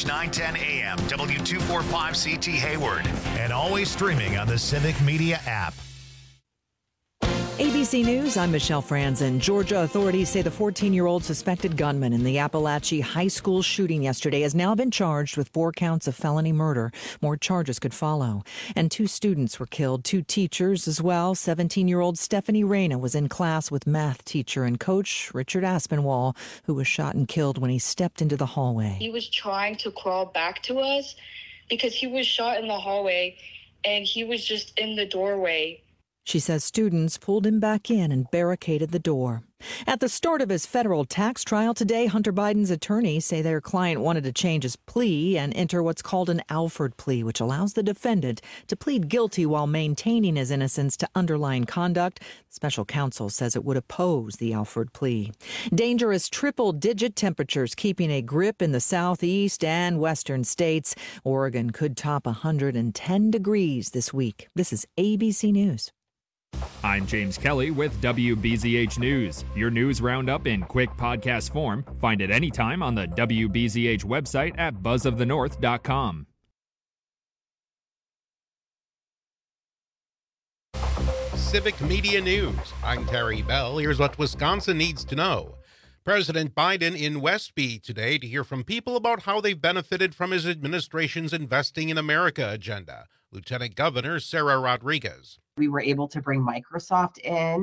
910 AM, W245CT Hayward, and always streaming on the Civic Media app. ABC News, I'm Michelle Franzen. Georgia authorities say the 14-year-old suspected gunman in the Appalachia High School shooting yesterday has now been charged with 4 counts of felony murder. More charges could follow. And 2 students were killed, 2 teachers as well. 17-year-old Stephanie Reyna was in class with math teacher and coach Richard Aspinwall, who was shot and killed when he stepped into the hallway. He was trying to crawl back to us because he was shot in the hallway and he was just in the doorway. She says students pulled him back in and barricaded the door. At the start of his federal tax trial today, Hunter Biden's attorneys say their client wanted to change his plea and enter what's called an Alford plea, which allows the defendant to plead guilty while maintaining his innocence to underlying conduct. Special counsel says it would oppose the Alford plea. Dangerous triple-digit temperatures keeping a grip in the southeast and western states. Oregon could top 110 degrees this week. This is ABC News. I'm James Kelly with WBZH News. Your news roundup in quick podcast form. Find it anytime on the WBZH website at buzzofthenorth.com. Civic Media News. I'm Terry Bell. Here's what Wisconsin needs to know. President Biden in Westby today to hear from people about how they've benefited from his administration's Investing in America agenda. Lieutenant Governor Sarah Rodriguez. We were able to bring Microsoft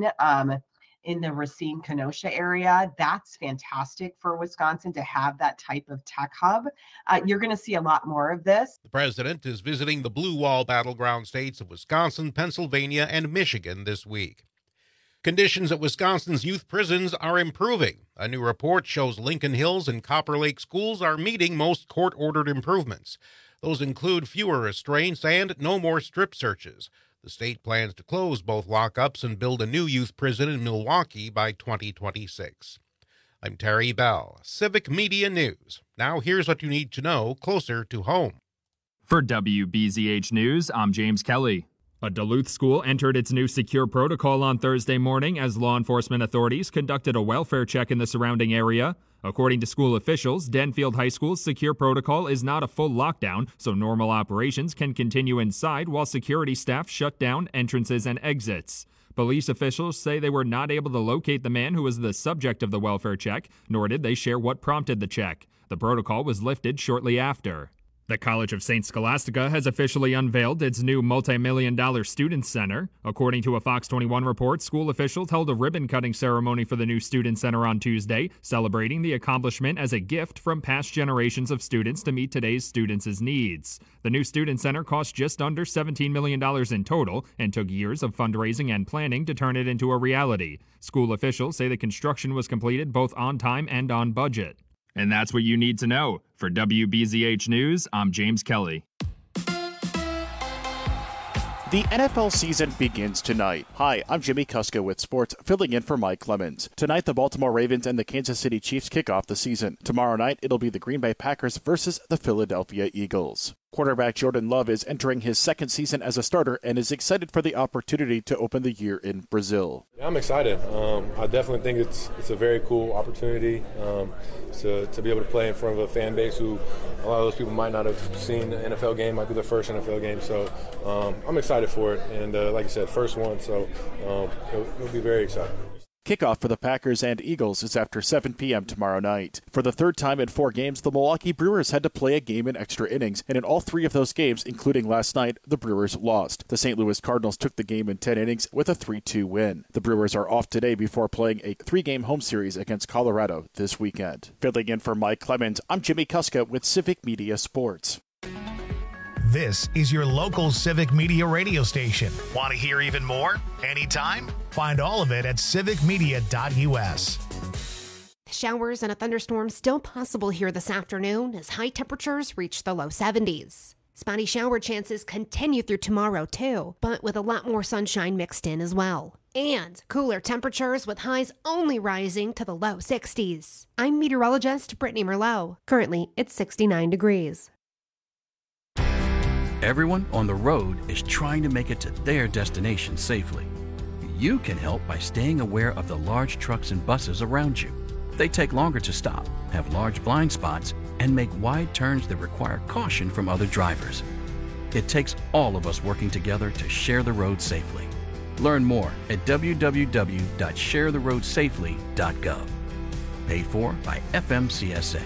in the Racine-Kenosha area. That's fantastic for Wisconsin to have that type of tech hub. You're going to see a lot more of this. The president is visiting the Blue Wall battleground states of Wisconsin, Pennsylvania, and Michigan this week. Conditions at Wisconsin's youth prisons are improving. A new report shows Lincoln Hills and Copper Lake schools are meeting most court-ordered improvements. Those include fewer restraints and no more strip searches. The state plans to close both lockups and build a new youth prison in Milwaukee by 2026. I'm Terry Bell, Civic Media News. Now here's what you need to know closer to home. For WBZH News, I'm James Kelly. A Duluth school entered its new secure protocol on Thursday morning as law enforcement authorities conducted a welfare check in the surrounding area. According to school officials, Denfield High School's secure protocol is not a full lockdown, so normal operations can continue inside while security staff shut down entrances and exits. Police officials say they were not able to locate the man who was the subject of the welfare check, nor did they share what prompted the check. The protocol was lifted shortly after. The College of St. Scholastica has officially unveiled its new multi-million-dollar student center. According to a Fox 21 report, school officials held a ribbon-cutting ceremony for the new student center on Tuesday, celebrating the accomplishment as a gift from past generations of students to meet today's students' needs. The new student center cost just under $17 million in total and took years of fundraising and planning to turn it into a reality. School officials say the construction was completed both on time and on budget. And that's what you need to know. For WBZH News, I'm James Kelly. The NFL season begins tonight. Hi, I'm Jimmy Kuska with sports, filling in for Mike Clemens. Tonight, the Baltimore Ravens and the Kansas City Chiefs kick off the season. Tomorrow night, it'll be the Green Bay Packers versus the Philadelphia Eagles. Quarterback Jordan Love is entering his second season as a starter and is excited for the opportunity to open the year in Brazil. I'm excited. I definitely think it's a very cool opportunity to be able to play in front of a fan base who a lot of those people might not have seen the NFL game, might be their first NFL game. So I'm excited for it. And like I said, first one, so it'll be very exciting. Kickoff for the Packers and Eagles is after 7 p.m. tomorrow night. For the third time in 4 games, the Milwaukee Brewers had to play a game in extra innings, and in all 3 of those games, including last night, the Brewers lost. The St. Louis Cardinals took the game in 10 innings with a 3-2 win. The Brewers are off today before playing a 3-game home series against Colorado this weekend. Filling in for Mike Clemens, I'm Jimmy Kuska with Civic Media Sports. This is your local Civic Media radio station. Want to hear even more? Anytime? Find all of it at civicmedia.us. Showers and a thunderstorm still possible here this afternoon as high temperatures reach the low 70s. Spotty shower chances continue through tomorrow too, but with a lot more sunshine mixed in as well. And cooler temperatures with highs only rising to the low 60s. I'm meteorologist Brittany Merlot. Currently, it's 69 degrees. Everyone on the road is trying to make it to their destination safely. You can help by staying aware of the large trucks and buses around you. They take longer to stop, have large blind spots, and make wide turns that require caution from other drivers. It takes all of us working together to share the road safely. Learn more at www.sharetheroadsafely.gov. Paid for by FMCSA.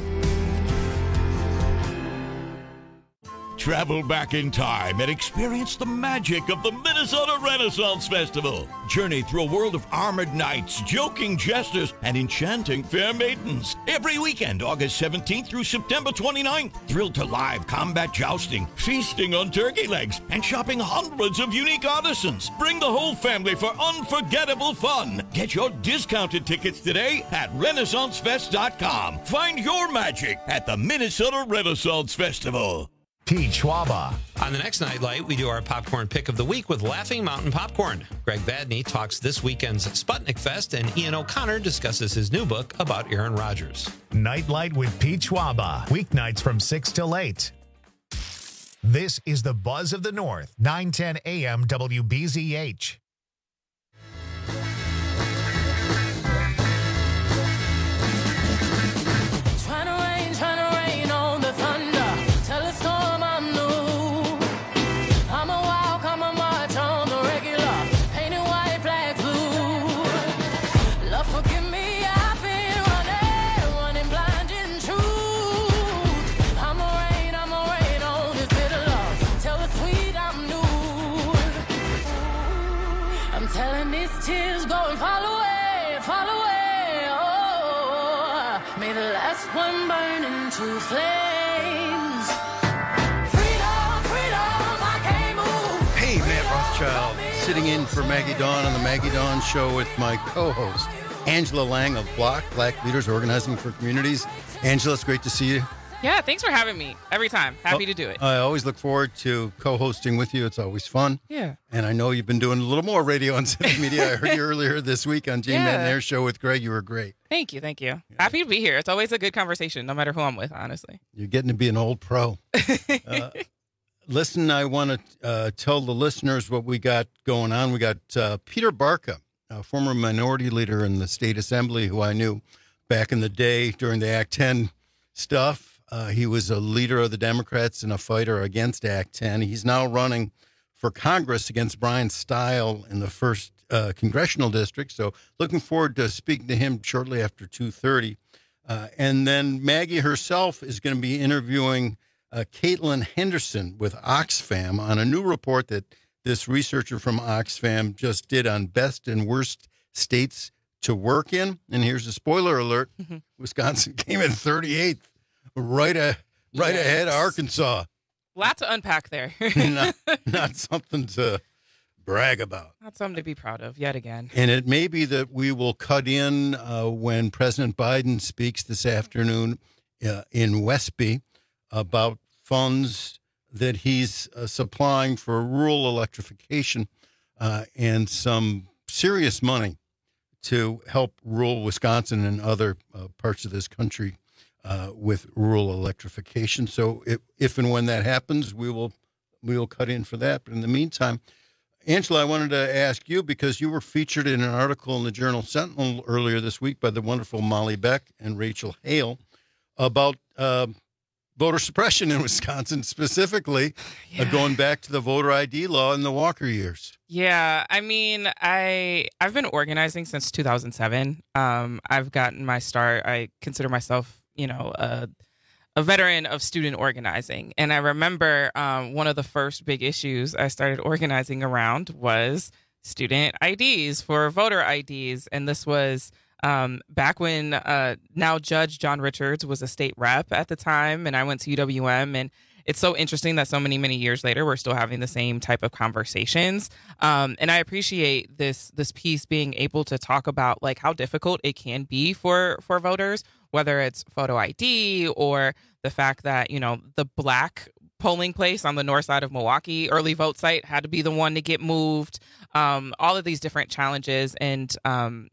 Travel back in time and experience the magic of the Minnesota Renaissance Festival. Journey through a world of armored knights, joking jesters, and enchanting fair maidens. Every weekend, August 17th through September 29th. Thrilled to live combat jousting, feasting on turkey legs, and shopping hundreds of unique artisans. Bring the whole family for unforgettable fun. Get your discounted tickets today at RenaissanceFest.com. Find your magic at the Minnesota Renaissance Festival. Pete Schwaba. On the next Nightlight, we do our popcorn pick of the week with Laughing Mountain Popcorn. Greg Vadney talks this weekend's Sputnik Fest, and Ian O'Connor discusses his new book about Aaron Rodgers. Nightlight with Pete Schwaba. Weeknights from 6 till 8. This is the Buzz of the North, 910 AM WBZH. Tears going fall away, oh, may the last one burn into flames. Freedom, freedom, I can't move. Hey, Matt Rothschild, sitting in for Maggie Dawn on the Maggie Dawn Show with my co-host, Angela Lang of Block, Black Leaders Organizing for Communities. Angela, it's great to see you. Yeah, thanks for having me. Every time. Happy to do it. I always look forward to co-hosting with you. It's always fun. Yeah. And I know you've been doing a little more radio on Civic Media. I heard you earlier this week on Jane Matanair's show with Greg. You were great. Thank you. Yeah. Happy to be here. It's always a good conversation, no matter who I'm with, honestly. You're getting to be an old pro. Listen, I want to tell the listeners what we got going on. We got Peter Barca, a former minority leader in the state assembly who I knew back in the day during the Act 10 stuff. He was a leader of the Democrats and a fighter against Act 10. He's now running for Congress against Brian Stile in the 1st Congressional District. So looking forward to speaking to him shortly after 2:30. And then Maggie herself is going to be interviewing Caitlin Henderson with Oxfam on a new report that this researcher from Oxfam just did on best and worst states to work in. And here's a spoiler alert. Wisconsin came in 38th. Right ahead of Arkansas. Lot to unpack there. not something to brag about. Not something to be proud of yet again. And it may be that we will cut in when President Biden speaks this afternoon in Westby about funds that he's supplying for rural electrification and some serious money to help rural Wisconsin and other parts of this country with rural electrification. So if and when that happens, we will cut in for that. But in the meantime, Angela, I wanted to ask you, because you were featured in an article in the Journal Sentinel earlier this week by the wonderful Molly Beck and Rachel Hale about voter suppression in Wisconsin, specifically going back to the voter ID law in the Walker years. Yeah, I mean, I've been organizing since 2007. I've gotten my start. I consider myself a veteran of student organizing. And I remember one of the first big issues I started organizing around was student IDs for voter IDs. And this was back when now Judge John Richards was a state rep at the time. And I went to UWM. And it's so interesting that so many years later, we're still having the same type of conversations. And I appreciate this piece being able to talk about like how difficult it can be for voters, whether it's photo ID or the fact that, the Black polling place on the north side of Milwaukee, early vote site, had to be the one to get moved. All of these different challenges. And, I'm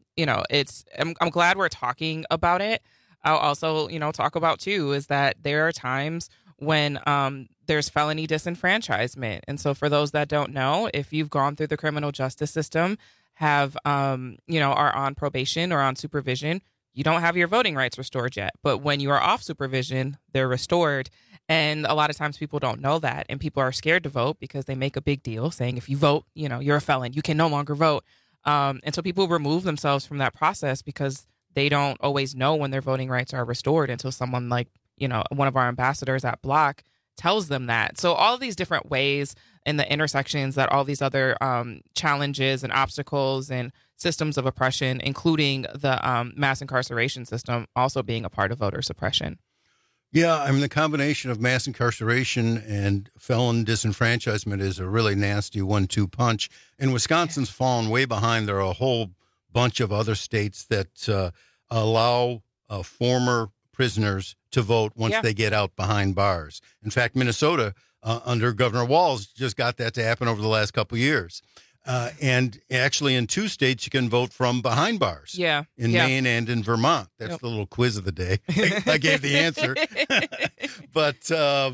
glad we're talking about it. I'll also, talk about, too, is that there are times when there's felony disenfranchisement. And so for those that don't know, if you've gone through the criminal justice system, are on probation or on supervision, you don't have your voting rights restored yet. But when you are off supervision, they're restored. And a lot of times people don't know that. And people are scared to vote because they make a big deal saying if you vote, you're a felon. You can no longer vote. And so people remove themselves from that process because they don't always know when their voting rights are restored until someone like, one of our ambassadors at Block tells them that. So all of these different ways and the intersections that all these other challenges and obstacles and systems of oppression, including the mass incarceration system, also being a part of voter suppression. Yeah, I mean, the combination of mass incarceration and felon disenfranchisement is a really nasty 1-2 punch. And Wisconsin's fallen way behind. There are a whole bunch of other states that allow former prisoners to vote once they get out behind bars. In fact, Minnesota, under Governor Walz, just got that to happen over the last couple of years. And actually in 2 states, you can vote from behind bars. Yeah. In Maine and in Vermont. That's the little quiz of the day. I gave the answer. But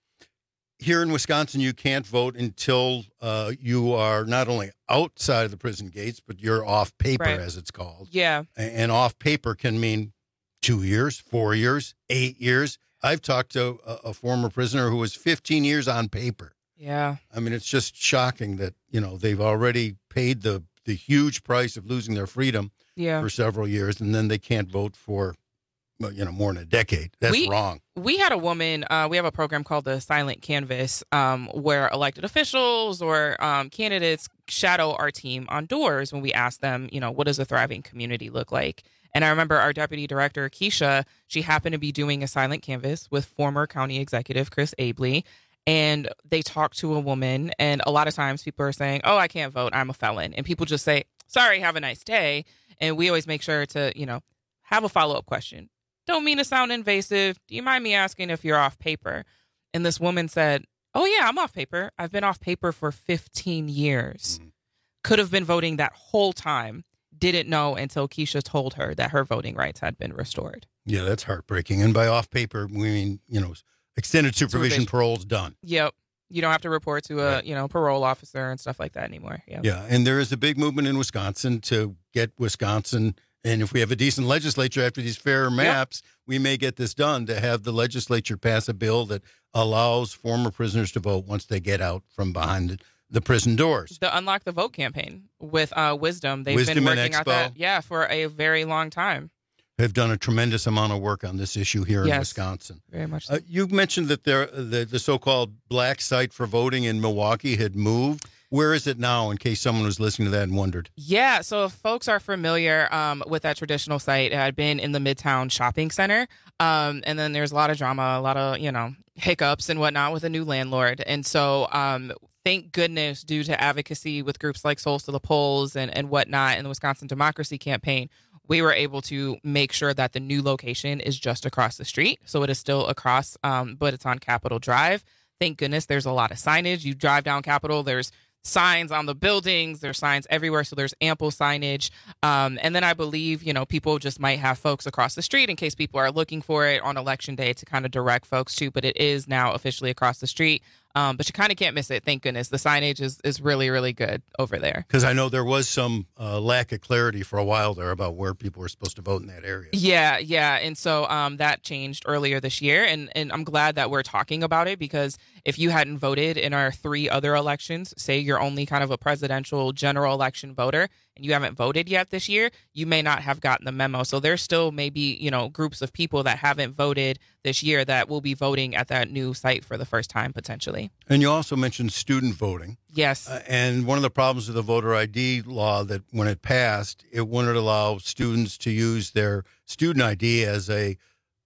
here in Wisconsin, you can't vote until you are not only outside of the prison gates, but you're off paper, as it's called. Yeah. And off paper can mean 2 years, 4 years, 8 years. I've talked to a former prisoner who was 15 years on paper. Yeah. I mean, it's just shocking that, they've already paid the huge price of losing their freedom for several years, and then they can't vote for, more than a decade. That's wrong. We had a woman, we have a program called the Silent Canvas, where elected officials or candidates shadow our team on doors when we ask them, what does a thriving community look like? And I remember our deputy director, Keisha, she happened to be doing a silent canvas with former county executive Chris Abley. And they talk to a woman, and a lot of times people are saying, oh, I can't vote, I'm a felon. And people just say, sorry, have a nice day. And we always make sure to, have a follow-up question. Don't mean to sound invasive. Do you mind me asking if you're off paper? And this woman said, oh, yeah, I'm off paper. I've been off paper for 15 years. Could have been voting that whole time. Didn't know until Keisha told her that her voting rights had been restored. Yeah, that's heartbreaking. And by off paper, we mean, extended supervision parole's done. Yep. You don't have to report to a, parole officer and stuff like that anymore. Yep. Yeah. And there is a big movement in Wisconsin to get Wisconsin. And if we have a decent legislature after these fair maps, we may get this done, to have the legislature pass a bill that allows former prisoners to vote once they get out from behind the prison doors. The Unlock the Vote campaign with Wisdom. They've Wisdom been working and on that for a very long time. Have done a tremendous amount of work on this issue here in Wisconsin. Very much so. You mentioned that the so-called black site for voting in Milwaukee had moved. Where is it now, in case someone was listening to that and wondered? Yeah, so if folks are familiar with that traditional site, it had been in the Midtown Shopping Center. And then there's a lot of drama, a lot of, hiccups and whatnot with a new landlord. And so thank goodness, due to advocacy with groups like Souls to the Polls and whatnot, and the Wisconsin Democracy Campaign, we were able to make sure that the new location is just across the street. So it is still across, but it's on Capitol Drive. Thank goodness there's a lot of signage. You drive down Capitol, there's signs on the buildings, there's signs everywhere. So there's ample signage. And then I believe, people just might have folks across the street in case people are looking for it on election day to kind of direct folks to, but it is now officially across the street. But you kind of can't miss it. Thank goodness. The signage is really, really good over there. Because I know there was some lack of clarity for a while there about where people were supposed to vote in that area. Yeah. And so that changed earlier this year. And I'm glad that we're talking about it, because if you hadn't voted in our 3 other elections, say you're only kind of a presidential general election voter and you haven't voted yet this year, you may not have gotten the memo. So there's still maybe, groups of people that haven't voted this year that will be voting at that new site for the first time, potentially. And you also mentioned student voting. Yes. And one of the problems with the voter ID law, that when it passed, it wouldn't allow students to use their student ID as a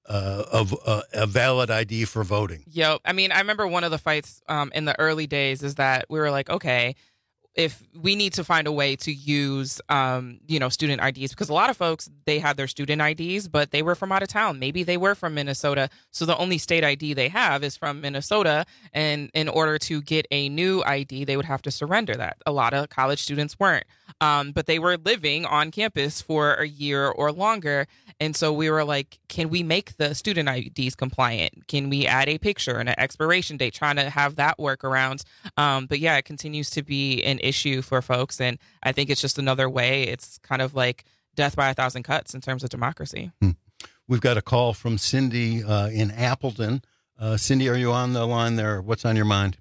valid ID for voting. Yep. I mean, I remember one of the fights in the early days is that we were like, okay, if we need to find a way to use, student IDs, because a lot of folks, they had their student IDs, but they were from out of town. Maybe they were from Minnesota. So the only state ID they have is from Minnesota. And in order to get a new ID, they would have to surrender that. A lot of college students weren't, but they were living on campus for a year or longer. And so we were like, can we make the student IDs compliant? Can we add a picture and an expiration date, trying to have that workaround? But yeah, it continues to be an issue for folks. And I think it's just another way. It's kind of like death by 1,000 cuts in terms of democracy. We've got a call from Cindy in Appleton. Cindy, are you on the line there? What's on your mind?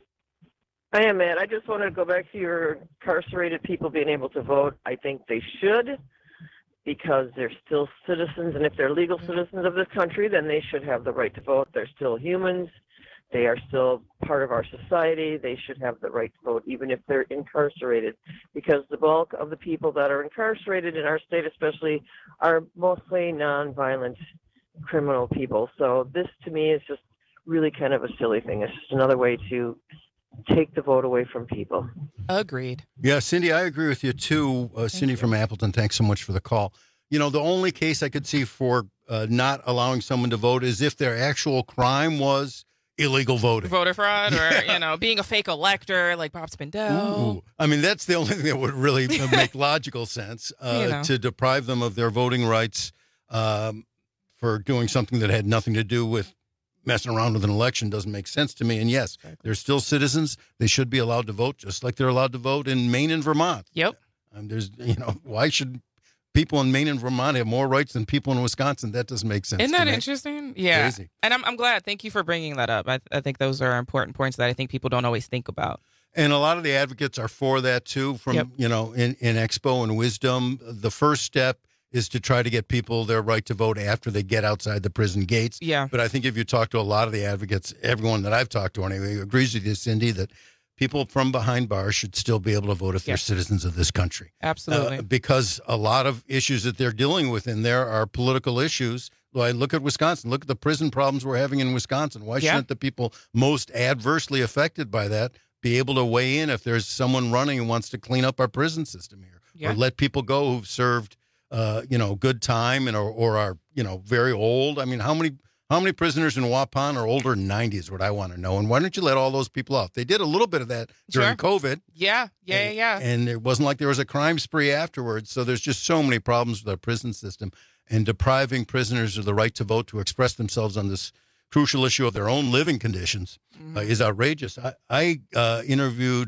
I am, Matt. I just wanted to go back to your incarcerated people being able to vote. I think they should, because they're still citizens, and if they're legal citizens of this country, then they should have the right to vote. They're still humans. They are still part of our society. They should have the right to vote, even if they're incarcerated, because the bulk of the people that are incarcerated in our state especially are mostly nonviolent criminal people. So this, to me, is just really kind of a silly thing. It's just another way to take the vote away from people. Agreed. Yeah, Cindy, I agree with you, too. Cindy from Appleton, thanks so much for the call. You know, the only case I could see for not allowing someone to vote is if their actual crime was illegal voting. Voter fraud or, being a fake elector like Bob Spindell. Ooh. I mean, that's the only thing that would really make logical sense, to deprive them of their voting rights for doing something that had nothing to do with messing around with an election doesn't make sense to me. And yes, they're still citizens. They should be allowed to vote just like they're allowed to vote in Maine and Vermont. Yep. There's, why should people in Maine and Vermont have more rights than people in Wisconsin? That doesn't make sense. Isn't that interesting? Yeah. Crazy. And I'm glad. Thank you for bringing that up. I think those are important points that I think people don't always think about. And a lot of the advocates are for that too, from, in Expo and Wisdom. The first step is to try to get people their right to vote after they get outside the prison gates. Yeah. But I think if you talk to a lot of the advocates, everyone that I've talked to anyway, agrees with you, Cindy, that people from behind bars should still be able to vote if they're citizens of this country. Absolutely. Because a lot of issues that they're dealing with in there are political issues. Well, look at Wisconsin. Look at the prison problems we're having in Wisconsin. Why shouldn't the people most adversely affected by that be able to weigh in if there's someone running who wants to clean up our prison system here, or let people go who've served good time or are, very old? I mean, how many prisoners in Waupun are older than 90 is what I want to know. And why don't you let all those people out? They did a little bit of that during COVID. Yeah. And it wasn't like there was a crime spree afterwards. So there's just so many problems with our prison system, and depriving prisoners of the right to vote, to express themselves on this crucial issue of their own living conditions is outrageous. I interviewed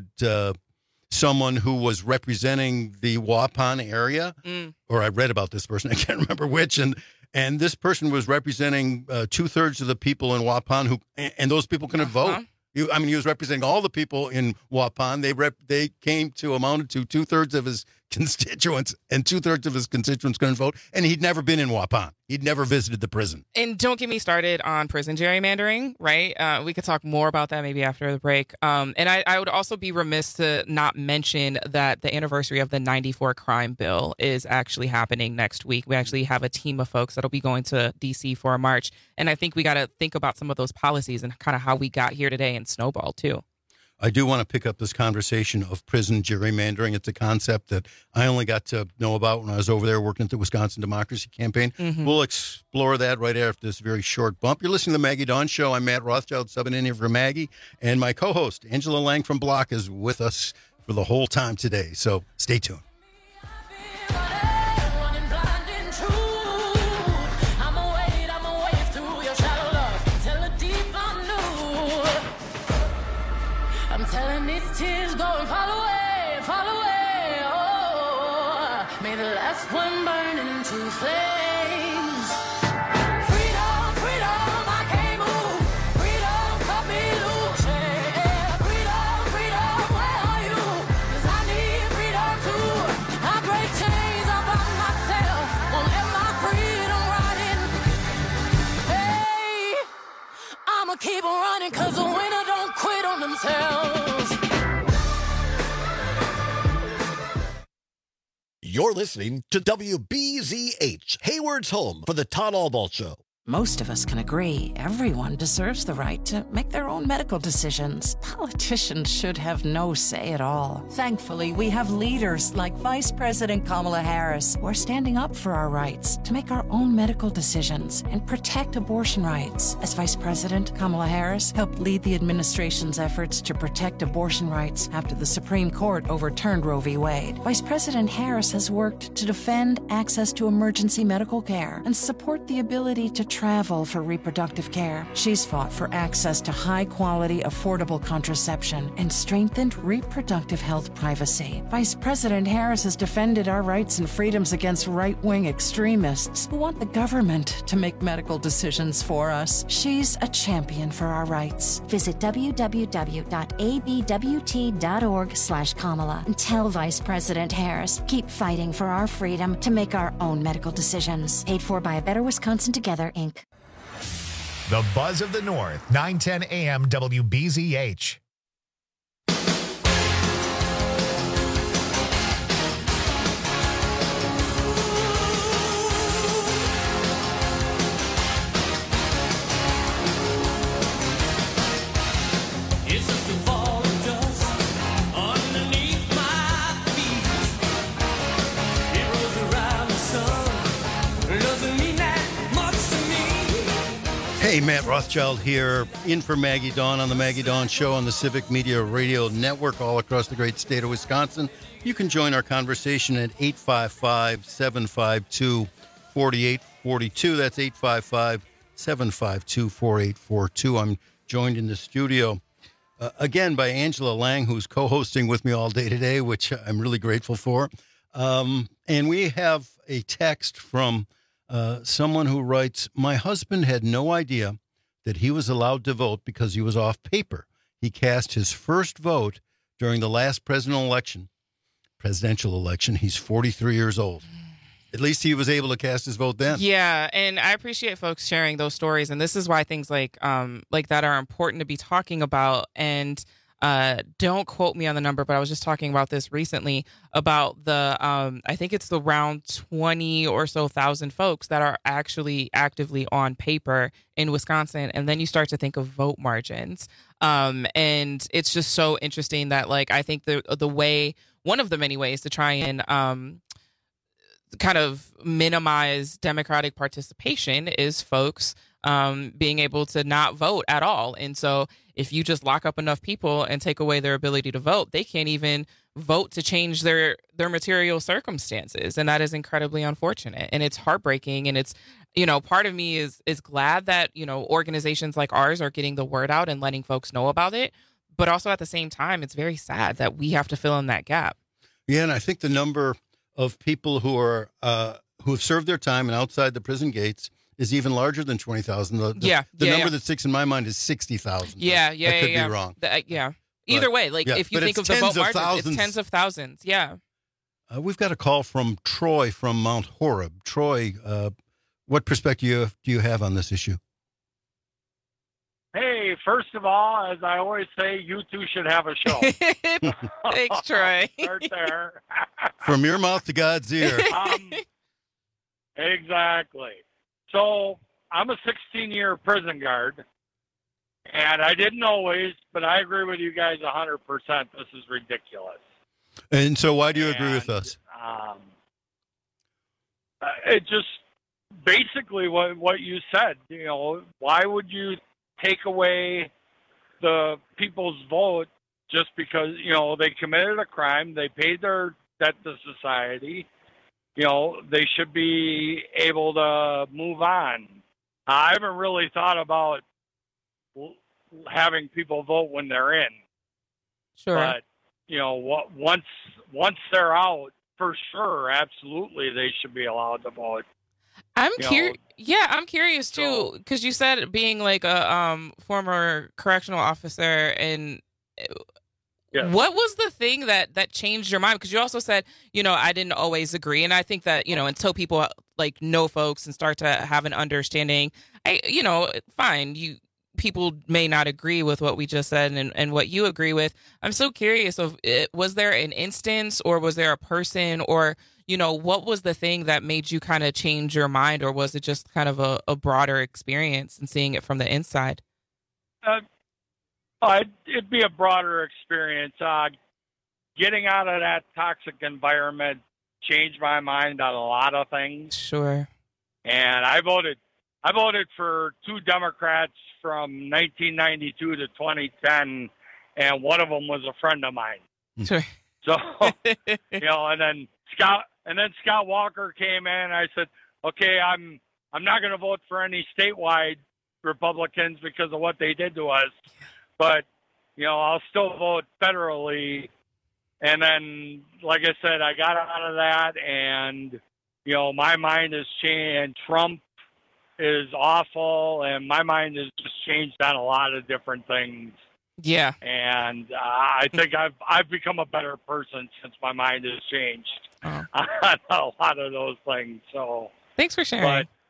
someone who was representing the Waupun area, or I read about this person, I can't remember which, and this person was representing 2/3 of the people in Waupun and those people couldn't vote. He was representing all the people in Waupun. They came to amounted to 2/3 of his constituents, and 2/3 of his constituents couldn't vote. And he'd never been in Waupun. He'd never visited the prison. And don't get me started on prison gerrymandering, right? We could talk more about that maybe after the break. And I would also be remiss to not mention that the anniversary of the 94 crime bill is actually happening next week. We actually have a team of folks that'll be going to D.C. for a march. And I think we got to think about some of those policies and kind of how we got here today and snowball too. I do want to pick up this conversation of prison gerrymandering. It's a concept that I only got to know about when I was over there working at the Wisconsin Democracy Campaign. We'll explore that right after this very short bump. You're listening to the Maggie Dawn Show. I'm Matt Rothschild, subbing in here for Maggie. And my co-host, Angela Lang from Block, is with us for the whole time today. So stay tuned. Tears going fall away, oh, may the last one burn into flames. Freedom, freedom, I can't move. Freedom, cut me loose. Yeah. Freedom, where are you? 'Cause I need freedom too. I break chains up by myself, won't let my freedom rot in. Hey, I'ma keep on running 'cause the winner don't quit on themselves. You're listening to WBZH, Hayward's home for the Todd Albaugh Show. Most of us can agree everyone deserves the right to make their own medical decisions. Politicians should have no say at all. Thankfully, we have leaders like Vice President Kamala Harris who are standing up for our rights to make our own medical decisions and protect abortion rights. As Vice President, Kamala Harris helped lead the administration's efforts to protect abortion rights after the Supreme Court overturned Roe v. Wade. Vice President Harris has worked to defend access to emergency medical care and support the ability to travel for reproductive care. She's fought for access to high-quality, affordable contraception and strengthened reproductive health privacy. Vice President Harris has defended our rights and freedoms against right-wing extremists who want the government to make medical decisions for us. She's a champion for our rights. Visit www.abwt.org/Kamala and tell Vice President Harris, keep fighting for our freedom to make our own medical decisions. Paid for by A Better Wisconsin Together, Inc. The Buzz of the North, 910 AM WBZH. Hey, Matt Rothschild here, in for Maggie Dawn on the Maggie Dawn Show on the Civic Media Radio Network all across the great state of Wisconsin. You can join our conversation at 855-752-4842. That's 855-752-4842. I'm joined in the studio again by Angela Lang, who's co-hosting with me all day today, which I'm really grateful for. And we have a text from someone who writes, my husband had no idea that he was allowed to vote because he was off paper. He cast his first vote during the last presidential election. He's 43 years old. At least he was able to cast his vote then. Yeah, and I appreciate folks sharing those stories, and this is why things like that are important to be talking about. And don't quote me on the number, but I was just talking about this recently about the I think it's around 20 or so thousand folks that are actually actively on paper in Wisconsin, and then you start to think of vote margins, and it's just so interesting that, like, I think the way, one of the many ways to try and kind of minimize Democratic participation is folks being able to not vote at all. And so if you just lock up enough people and take away their ability to vote, they can't even vote to change their material circumstances. And that is incredibly unfortunate. And it's heartbreaking. And it's, part of me is glad that, organizations like ours are getting the word out and letting folks know about it. But also at the same time, it's very sad that we have to fill in that gap. Yeah. And I think the number of people who are who have served their time and outside the prison gates is even larger than 20,000. The number that sticks in my mind is 60,000. Yeah. I could be wrong. Either way, if you think of the vote margins, it's tens of thousands. Yeah. We've got a call from Troy from Mount Horeb. Troy, what perspective do you have on this issue? Hey, first of all, as I always say, you two should have a show. Thanks, Troy. Start there. From your mouth to God's ear. Exactly. So I'm a 16-year prison guard, and I didn't always, but I agree with you guys 100%. This is ridiculous. And so why do you agree with us? It just basically what you said. Why would you take away the people's vote just because, they committed a crime, they paid their debt to society? They should be able to move on. I haven't really thought about having people vote when they're in. Sure. But, once they're out, for sure, absolutely, they should be allowed to vote. I'm curious too, because you said being like a former correctional officer, and what was the thing that changed your mind? Because you also said, I didn't always agree, and I think that until people like know folks and start to have an understanding, fine, people may not agree with what we just said and what you agree with. I'm so curious was there an instance, or was there a person, or what was the thing that made you kind of change your mind, or was it just kind of a broader experience and seeing it from the inside? It'd be a broader experience. Getting out of that toxic environment changed my mind on a lot of things. Sure. And I voted for two Democrats from 1992 to 2010, and one of them was a friend of mine. Sure. So, and then Scott Walker came in. I said, okay, I'm I'm not going to vote for any statewide Republicans because of what they did to us, but I'll still vote federally. And then, like I said, I got out of that, and my mind has changed. And Trump is awful, and my mind has just changed on a lot of different things. Yeah. And I think I've become a better person since my mind has changed on a lot of those things. So thanks for sharing. But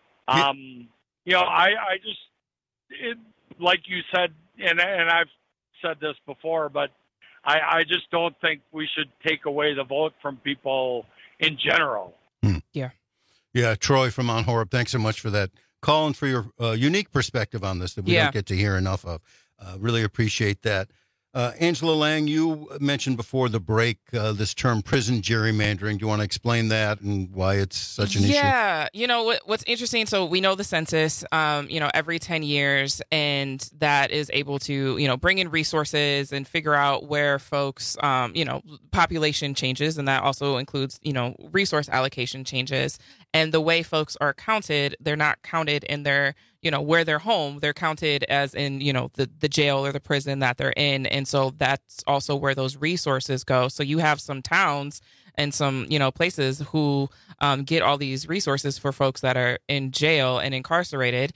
I just like you said, and I've said this before, but I just don't think we should take away the vote from people in general. Yeah. Yeah, Troy from Mount Horeb, thanks so much for that call and for your unique perspective on this that we don't get to hear enough of. Really appreciate that. Angela Lang, you mentioned before the break this term prison gerrymandering. Do you want to explain that and why it's such an issue? Yeah. What's interesting, so we know the census, every 10 years, and that is able to, bring in resources and figure out where folks, population changes, and that also includes, resource allocation changes. And the way folks are counted, they're not counted in their, where they're home. They're counted as in, the jail or the prison that they're in. And so that's also where those resources go. So you have some towns and some, places who get all these resources for folks that are in jail and incarcerated.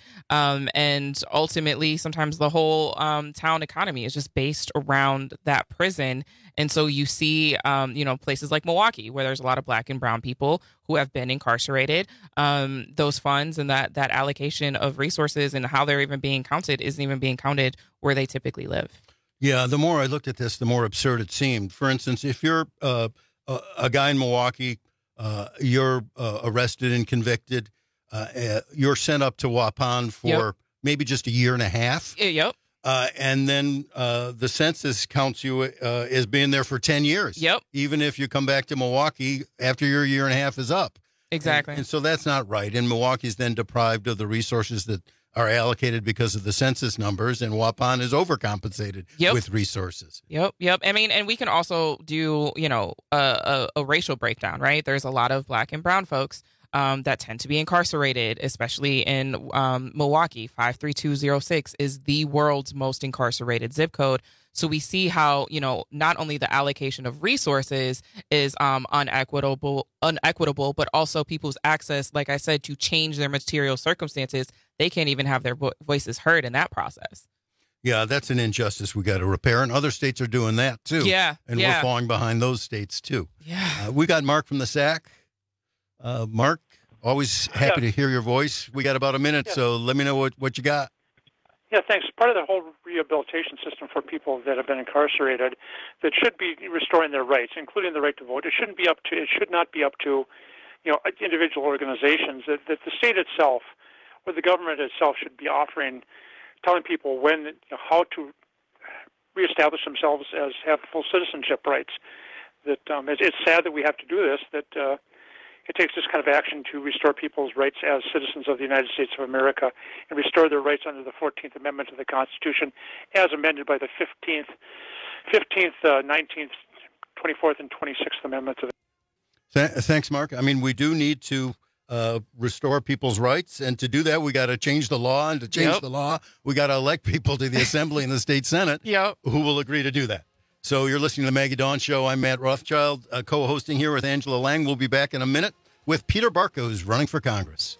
And ultimately, sometimes the whole town economy is just based around that prison. And so you see, places like Milwaukee, where there's a lot of Black and brown people who have been incarcerated. Those funds and that allocation of resources and how they're even being counted isn't even being counted where they typically live. Yeah, the more I looked at this, the more absurd it seemed. For instance, if you're a guy in Milwaukee, you're arrested and convicted, you're sent up to Waupun for maybe just a year and a half. Yep. And then the census counts you as being there for 10 years. Yep. Even if you come back to Milwaukee after your year and a half is up. Exactly. And so that's not right. And Milwaukee's then deprived of the resources that are allocated because of the census numbers, and Waupun is overcompensated with resources. Yep. I mean, and we can also do, a racial breakdown, right? There's a lot of Black and brown folks that tend to be incarcerated, especially in Milwaukee. 53206 is the world's most incarcerated zip code. So we see how, not only the allocation of resources is unequitable, but also people's access, like I said, to change their material circumstances. They can't even have their voices heard in that process. Yeah, that's an injustice we got to repair, and other states are doing that too. Yeah, and we're falling behind those states too. Yeah, we got Mark from the SAC. Mark, always happy to hear your voice. We got about a minute, so let me know what you got. Yeah, thanks. Part of the whole rehabilitation system for people that have been incarcerated that should be restoring their rights, including the right to vote. It should not be up to, individual organizations. That the state itself, or the government itself, should be telling people how to reestablish themselves as have full citizenship rights. That it's sad that we have to do this. That it takes this kind of action to restore people's rights as citizens of the United States of America and restore their rights under the 14th Amendment to the Constitution as amended by the 15th, 19th, 24th, and 26th Amendments. Thanks, Mark. I mean, we do need to restore people's rights, and to do that, we got to change the law, and to change the law, we got to elect people to the Assembly and the State Senate who will agree to do that. So you're listening to the Maggie Dawn Show. I'm Matt Rothschild, co-hosting here with Angela Lang. We'll be back in a minute with Peter Barca, who's running for Congress.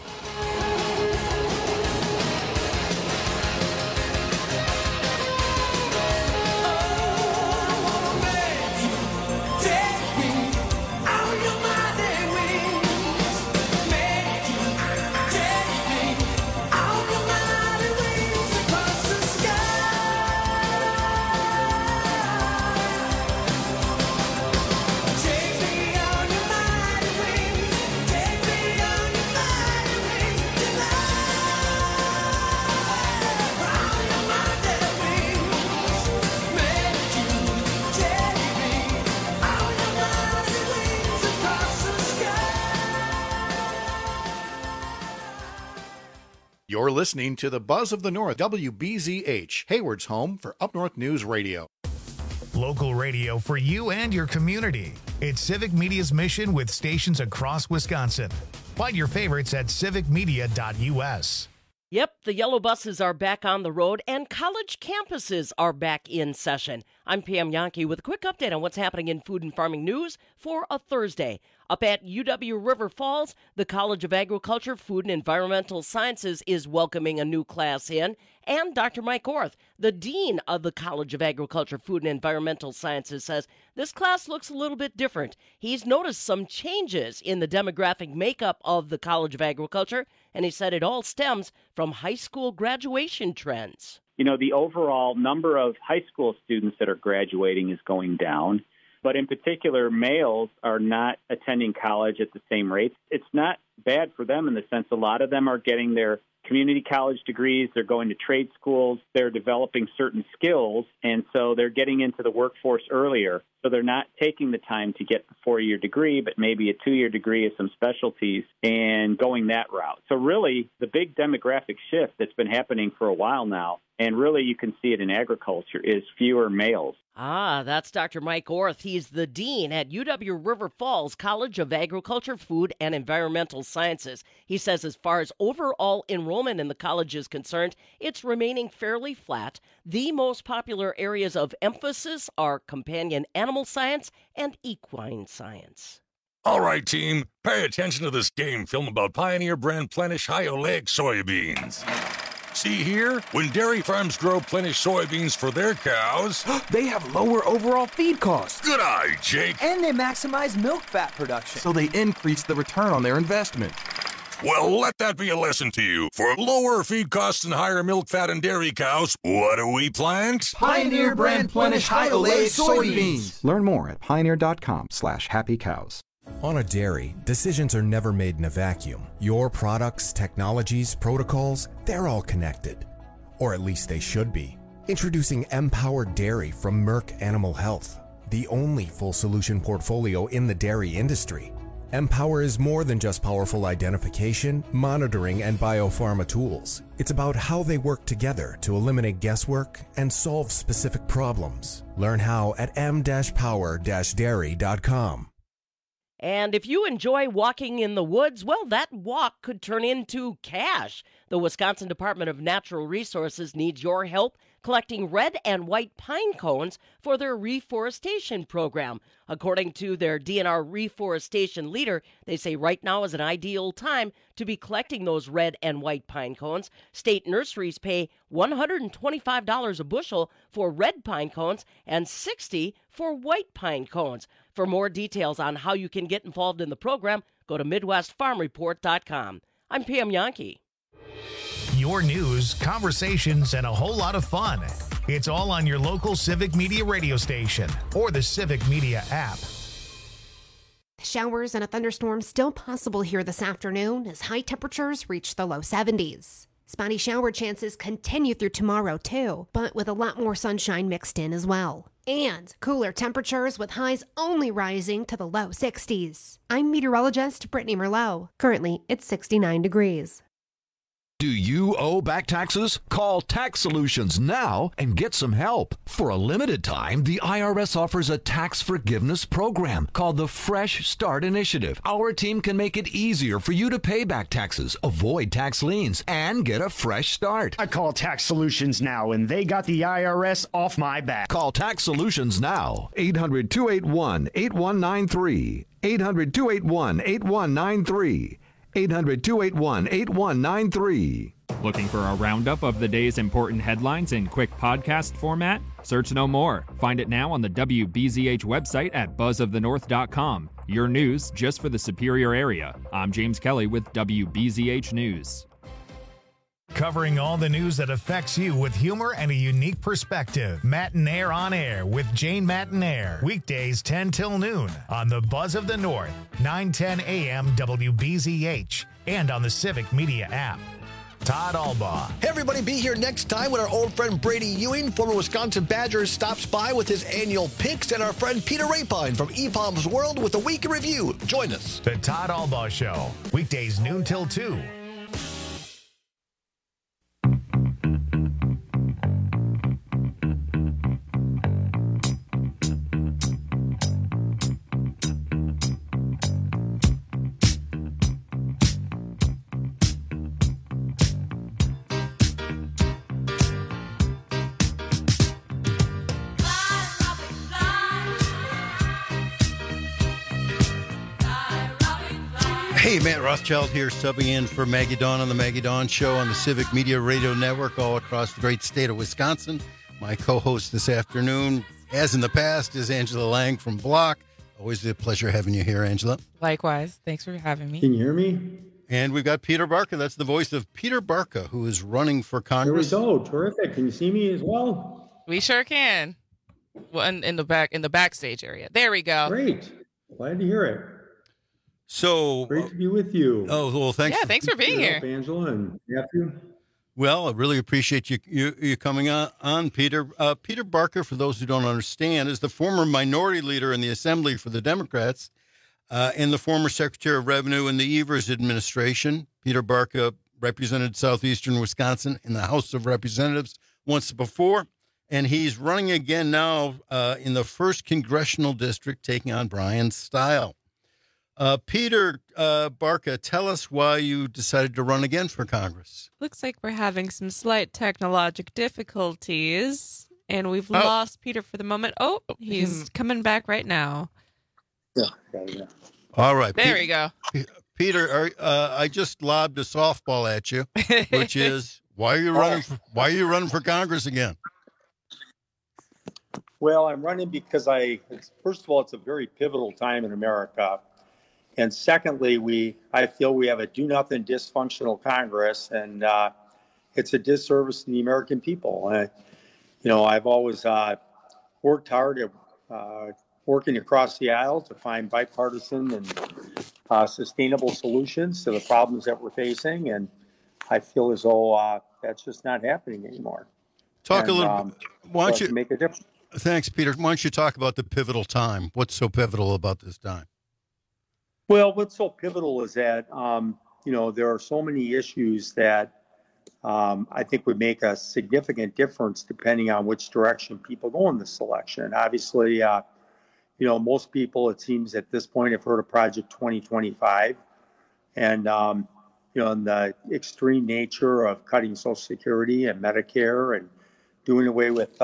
You're listening to the Buzz of the North, WBZH, Hayward's home for Up North News Radio. Local radio for you and your community. It's Civic Media's mission with stations across Wisconsin. Find your favorites at civicmedia.us. Yep, the yellow buses are back on the road and college campuses are back in session. I'm Pam Yankee with a quick update on what's happening in food and farming news for a Thursday. Up at UW River Falls, the College of Agriculture, Food and Environmental Sciences is welcoming a new class in, and Dr. Mike Orth, the Dean of the College of Agriculture, Food and Environmental Sciences, says this class looks a little bit different. He's noticed some changes in the demographic makeup of the College of Agriculture, and he said it all stems from high school graduation trends. You know, the overall number of high school students that are graduating is going down, but in particular, males are not attending college at the same rate. It's not bad for them in the sense a lot of them are getting their community college degrees, they're going to trade schools, they're developing certain skills, and so they're getting into the workforce earlier. So they're not taking the time to get the 4-year degree, but maybe a 2-year degree of some specialties and going that route. So really, the big demographic shift that's been happening for a while now, and really you can see it in agriculture, is fewer males. Ah, that's Dr. Mike Orth. He's the dean at UW River Falls College of Agriculture, Food, and Environmental Sciences. He says as far as overall enrollment in the college is concerned, it's remaining fairly flat. The most popular areas of emphasis are companion animal science and equine science. All right, team, pay attention to this game film about Pioneer brand Plenish high oleic soybeans. See here? When dairy farms grow Plenish soybeans for their cows, they have lower overall feed costs. Good eye, Jake. And they maximize milk fat production, so they increase the return on their investment. Well, let that be a lesson to you. For lower feed costs and higher milk fat in dairy cows, what do we plant? Pioneer brand Plenish high oleic soybeans. Learn more at pioneer.com/happycows. On a dairy, decisions are never made in a vacuum. Your products, technologies, protocols, they're all connected. Or at least they should be. Introducing Empowered Dairy from Merck Animal Health, the only full solution portfolio in the dairy industry. Empower is more than just powerful identification, monitoring, and biopharma tools. It's about how they work together to eliminate guesswork and solve specific problems. Learn how at m-power-dairy.com. And if you enjoy walking in the woods, well, that walk could turn into cash. The Wisconsin Department of Natural Resources needs your help collecting red and white pine cones for their reforestation program. According to their DNR reforestation leader, they say right now is an ideal time to be collecting those red and white pine cones. State nurseries pay $125 a bushel for red pine cones and $60 for white pine cones. For more details on how you can get involved in the program, go to MidwestFarmReport.com. I'm Pam Yankee. Your news, conversations, and a whole lot of fun. It's all on your local Civic Media radio station or the Civic Media app. Showers and a thunderstorm still possible here this afternoon as high temperatures reach the low 70s. Spotty shower chances continue through tomorrow too, but with a lot more sunshine mixed in as well. And cooler temperatures with highs only rising to the low 60s. I'm meteorologist Brittany Merlot. Currently, it's 69 degrees. Do you owe back taxes? Call Tax Solutions now and get some help. For a limited time, the IRS offers a tax forgiveness program called the Fresh Start Initiative. Our team can make it easier for you to pay back taxes, avoid tax liens, and get a fresh start. I call Tax Solutions now, and they got the IRS off my back. Call Tax Solutions now. 800-281-8193. 800-281-8193. 800-281-8193. Looking for a roundup of the day's important headlines in quick podcast format? Search no more. Find it now on the WBZH website at buzzofthenorth.com. Your news just for the Superior area. I'm James Kelly with WBZH News. Covering all the news that affects you with humor and a unique perspective. Matinaire on Air with Jane Matinaire. Weekdays 10 till noon on the Buzz of the North, 9:10 a.m. WBZH, and on the Civic Media app. Todd Albaugh. Hey everybody, be here next time when our old friend Brady Ewing, former Wisconsin Badgers, stops by with his annual picks, and our friend Peter Rapine from EPOM's World with a week in review. Join us. The Todd Albaugh Show. Weekdays noon till 2. Hey, Matt Rothschild here, subbing in for Maggie Dawn on the Maggie Dawn Show on the Civic Media Radio Network all across the great state of Wisconsin. My co-host this afternoon, as in the past, is Angela Lang from Block. Always a pleasure having you here, Angela. Likewise. Thanks for having me. Can you hear me? And we've got Peter Barca. That's the voice of Peter Barca, who is running for Congress. There we go. Terrific. Can you see me as well? We sure can. Well, in the backstage area. There we go. Great. Glad to hear it. So great to be with you. Oh, well, thanks. Yeah, thanks for being here, Angela and Matthew. Well, I really appreciate you coming on, Peter. Peter Barca, for those who don't understand, is the former minority leader in the Assembly for the Democrats and the former Secretary of Revenue in the Evers administration. Peter Barca represented southeastern Wisconsin in the House of Representatives once before, and he's running again now in the 1st Congressional District, taking on Brian Stile. Peter Barca, tell us why you decided to run again for Congress. Looks like we're having some slight technological difficulties, and we've lost Peter for the moment. Oh, he's coming back right now. Yeah. All right. There we go. Peter, I just lobbed a softball at you, which is why are you running for Congress again? Well, I'm running because first of all, it's a very pivotal time in America. And secondly, I feel we have a do-nothing dysfunctional Congress, and it's a disservice to the American people. I've always worked hard at working across the aisle to find bipartisan and sustainable solutions to the problems that we're facing, and I feel as though that's just not happening anymore. Talk a little. Why don't you make a difference? Thanks, Peter. Why don't you talk about the pivotal time? What's so pivotal about this time? Well, what's so pivotal is that, there are so many issues that I think would make a significant difference depending on which direction people go in this election. Obviously, most people, it seems at this point, have heard of Project 2025 and, and the extreme nature of cutting Social Security and Medicare and doing away with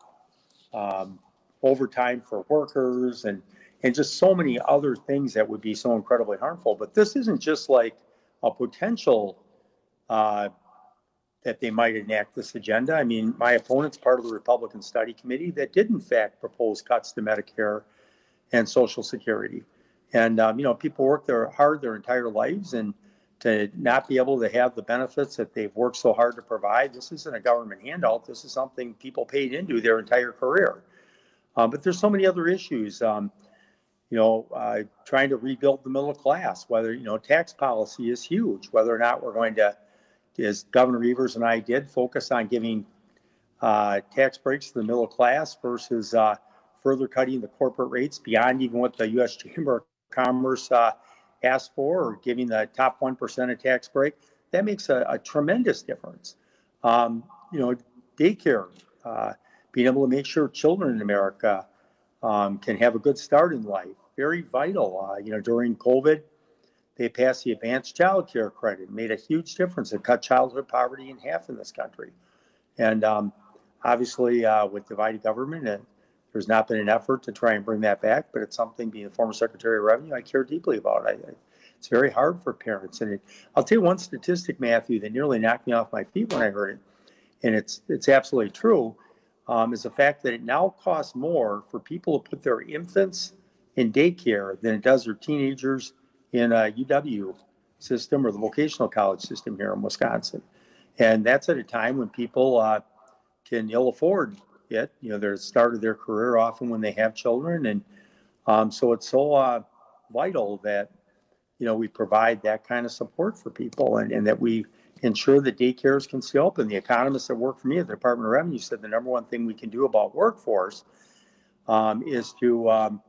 overtime for workers and just so many other things that would be so incredibly harmful. But this isn't just like a potential that they might enact this agenda. I mean, my opponent's part of the Republican Study Committee that did, in fact, propose cuts to Medicare and Social Security. And, people work hard their entire lives, and to not be able to have the benefits that they've worked so hard to provide, this isn't a government handout. This is something people paid into their entire career. But there's so many other issues. Trying to rebuild the middle class, whether, tax policy is huge, whether or not we're going to, as Governor Evers and I did, focus on giving tax breaks to the middle class versus further cutting the corporate rates beyond even what the U.S. Chamber of Commerce asked for, or giving the top 1% a tax break. That makes a tremendous difference. Daycare, being able to make sure children in America can have a good start in life. Very vital. During COVID, they passed the Advanced Child Care Credit, made a huge difference. It cut childhood poverty in half in this country. And obviously, with divided government, there's not been an effort to try and bring that back, but it's something, being a former Secretary of Revenue, I care deeply about. It's very hard for parents. And I'll tell you one statistic, Matthew, that nearly knocked me off my feet when I heard it, and it's absolutely true. Is the fact that it now costs more for people to put their infants in daycare than it does their teenagers in a UW system or the vocational college system here in Wisconsin. And that's at a time when people can ill afford it. They're started their career often when they have children. And so it's so vital that, we provide that kind of support for people and that we ensure that daycares can stay open. The economists that work for me at the Department of Revenue said the number one thing we can do about workforce is to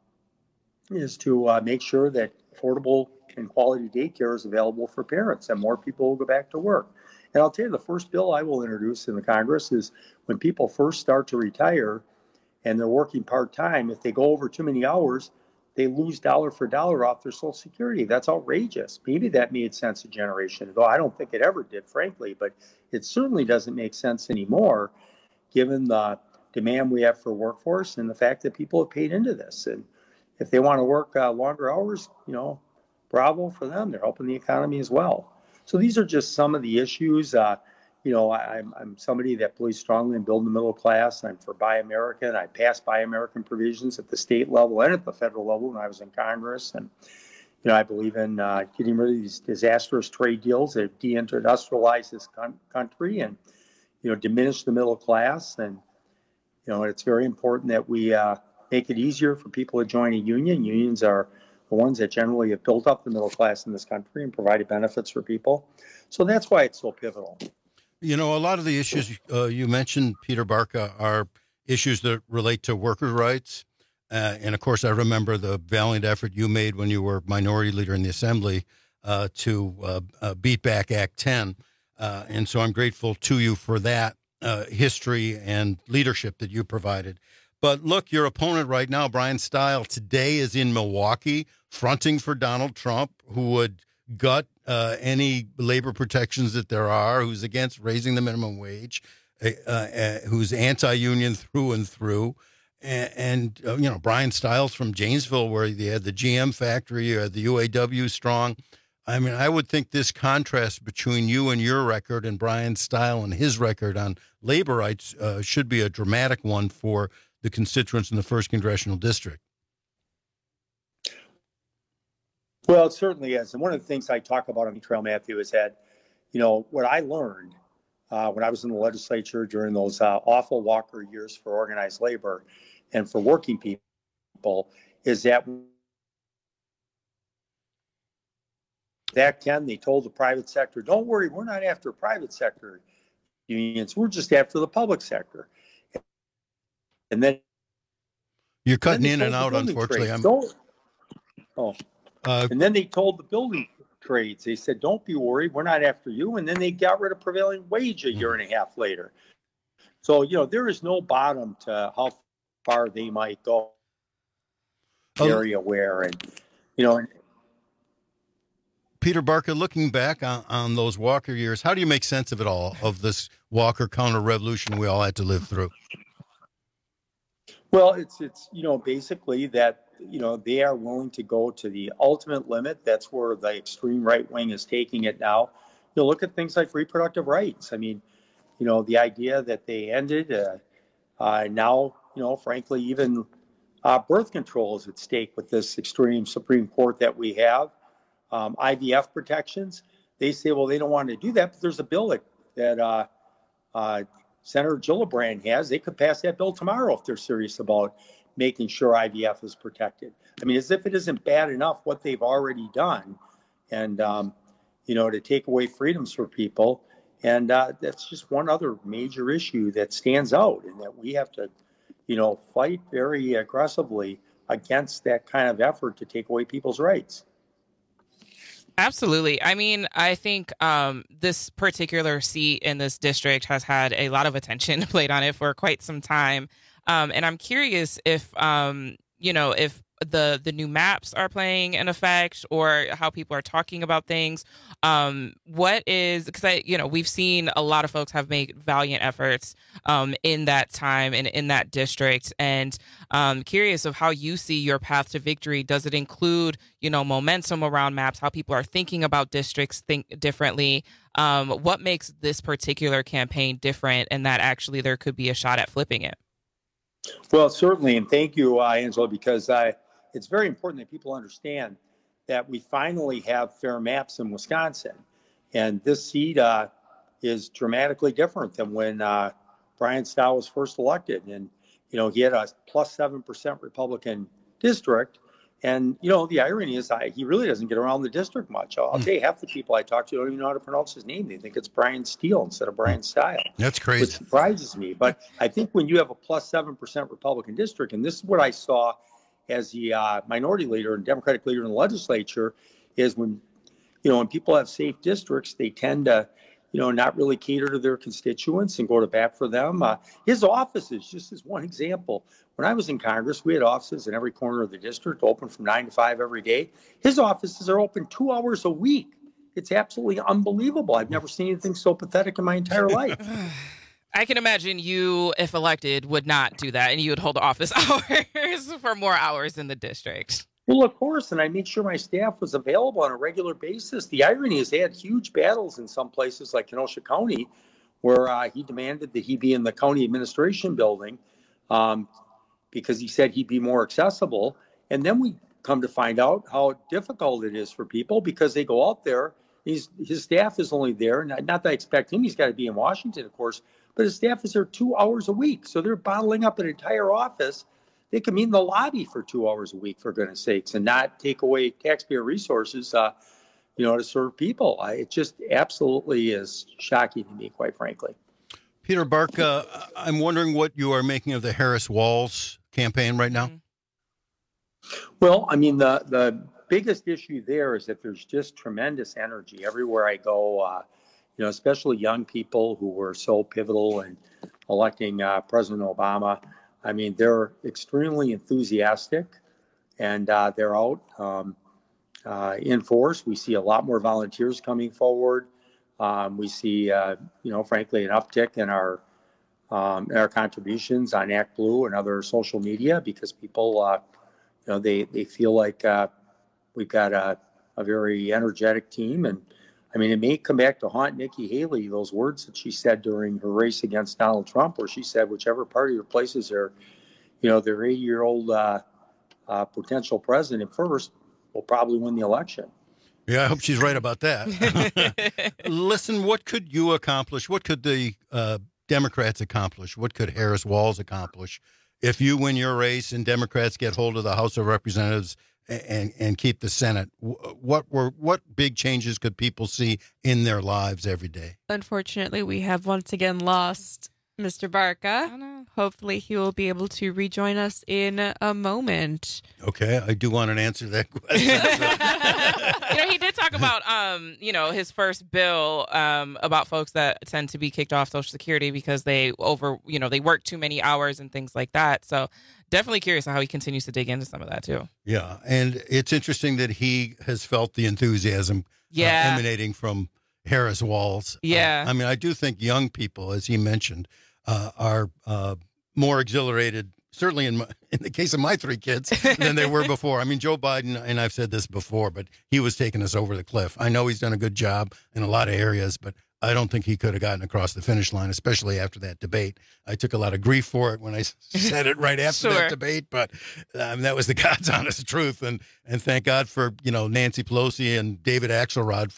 make sure that affordable and quality daycare is available for parents, and more people will go back to work. And I'll tell you, the first bill I will introduce in the Congress is when people first start to retire and they're working part-time, if they go over too many hours, they lose dollar for dollar off their Social Security. That's outrageous. Maybe that made sense a generation ago. I don't think it ever did, frankly, but it certainly doesn't make sense anymore, given the demand we have for workforce and the fact that people have paid into this. And if they want to work longer hours, bravo for them. They're helping the economy as well. So these are just some of the issues. I'm somebody that believes strongly in building the middle class. I'm for Buy American. I passed Buy American provisions at the state level and at the federal level when I was in Congress. And, I believe in getting rid of these disastrous trade deals that deindustrialize this country and, diminish the middle class. And, it's very important that we make it easier for people to join a union. Unions are the ones that generally have built up the middle class in this country and provided benefits for people. So that's why it's so pivotal. A lot of the issues you mentioned, Peter Barca, are issues that relate to worker rights. And, of course, I remember the valiant effort you made when you were minority leader in the Assembly to beat back Act 10. And so I'm grateful to you for that history and leadership that you provided. But look, your opponent right now, Brian Stile, today is in Milwaukee fronting for Donald Trump, who would gut any labor protections that there are, who's against raising the minimum wage, who's anti-union through and through. And Brian Stiles from Janesville, where you had the GM factory, you had the UAW strong. I mean, I would think this contrast between you and your record and Brian Stile and his record on labor rights should be a dramatic one for the constituents in the 1st Congressional District. Well, it certainly is. And one of the things I talk about on the trail, Matthew, is that, what I learned when I was in the legislature during those awful Walker years for organized labor and for working people is that they told the private sector, don't worry, we're not after private sector unions, we're just after the public sector. And then you're cutting in and out, unfortunately. And then they told the building trades, they said, don't be worried, we're not after you. And then they got rid of prevailing wage a year and a half later. So, there is no bottom to how far they might go. Area where, and, Peter Barca, looking back on those Walker years, how do you make sense of it all, of this Walker counter-revolution we all had to live through? Well, it's basically that, they are willing to go to the ultimate limit. That's where the extreme right wing is taking it now. Look at things like reproductive rights. I mean, the idea that they ended now, frankly, even birth control is at stake with this extreme Supreme Court that we have. IVF protections, they say, well, they don't want to do that, but there's a bill that Senator Gillibrand has. They could pass that bill tomorrow if they're serious about making sure IVF is protected. I mean, as if it isn't bad enough what they've already done and, to take away freedoms for people. And that's just one other major issue that stands out and that we have to, fight very aggressively against that kind of effort to take away people's rights. Absolutely. I mean, I think this particular seat in this district has had a lot of attention played on it for quite some time. And I'm curious if, if the new maps are playing an effect or how people are talking about things. What is, because we've seen a lot of folks have made valiant efforts in that time and in that district. And curious of how you see your path to victory. Does it include, momentum around maps, how people are thinking about districts think differently? What makes this particular campaign different and that actually there could be a shot at flipping it? Well, certainly. And thank you, Angela, because it's very important that people understand that we finally have fair maps in Wisconsin. And this seat is dramatically different than when Brian Stile was first elected. And, he had a plus 7% Republican district. And, the irony is he really doesn't get around the district much. I'll tell you, half the people I talk to don't even know how to pronounce his name. They think it's Brian Steele instead of Brian Stile. That's crazy. Which surprises me. But I think when you have a plus 7% Republican district, and this is what I saw as the minority leader and Democratic leader in the legislature, is when people have safe districts, they tend to, not really cater to their constituents and go to bat for them. His offices, just as one example, when I was in Congress, we had offices in every corner of the district, open from 9 to 5 every day. His offices are open 2 hours a week. It's absolutely unbelievable. I've never seen anything so pathetic in my entire life. I can imagine you, if elected, would not do that, and you would hold office hours for more hours in the district. Well, of course, and I made sure my staff was available on a regular basis. The irony is they had huge battles in some places like Kenosha County, where he demanded that he be in the county administration building because he said he'd be more accessible. And then we come to find out how difficult it is for people because they go out there. His staff is only there, not that I expect him. He's got to be in Washington, of course, but his staff is there 2 hours a week. So they're bottling up an entire office. They can meet in the lobby for 2 hours a week, for goodness sakes, and not take away taxpayer resources, to serve people. It just absolutely is shocking to me, quite frankly. Peter Barca, I'm wondering what you are making of the Harris Walz campaign right now. Well, I mean, the biggest issue there is that there's just tremendous energy everywhere I go, especially young people who were so pivotal in electing President Obama. I mean, they're extremely enthusiastic, and they're out in force. We see a lot more volunteers coming forward. We see, frankly, an uptick in our contributions on Act Blue and other social media because people, they feel like we've got a very energetic team. And I mean, it may come back to haunt Nikki Haley, those words that she said during her race against Donald Trump, where she said, whichever party replaces their 80-year-old potential president first will probably win the election. Yeah, I hope she's right about that. Listen, what could you accomplish? What could the Democrats accomplish? What could Harris Walz accomplish if you win your race and Democrats get hold of the House of Representatives and keep the Senate? What big changes could people see in their lives every day? Unfortunately, we have once again lost Mr. Barca. Hopefully he will be able to rejoin us in a moment. Okay, I do want an answer to that question. He did talk about, his first bill about folks that tend to be kicked off Social Security because they they work too many hours and things like that. So definitely curious how he continues to dig into some of that too. Yeah, and it's interesting that he has felt the enthusiasm emanating from Harris Walz. Yeah. I mean, I do think young people, as he mentioned, are more exhilarated, certainly in the case of my three kids, than they were before. I mean, Joe Biden, and I've said this before, but he was taking us over the cliff. I know he's done a good job in a lot of areas, but I don't think he could have gotten across the finish line, especially after that debate. I took a lot of grief for it when I said it right after that debate, but that was the God's honest truth. And thank God for, Nancy Pelosi and David Axelrod